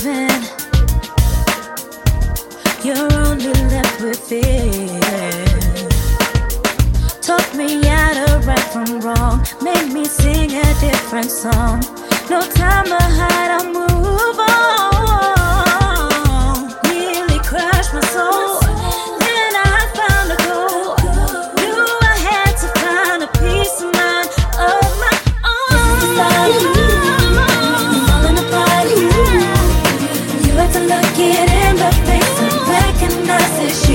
living. You're only left with fear. Taught me how to right from wrong. Made me sing a different song. No time to hide, I move on. Nearly crushed my soul. Then I found a goal. Knew I had to find a peace of mind of my own. Falling apart. You had to look it in the face and recognize it.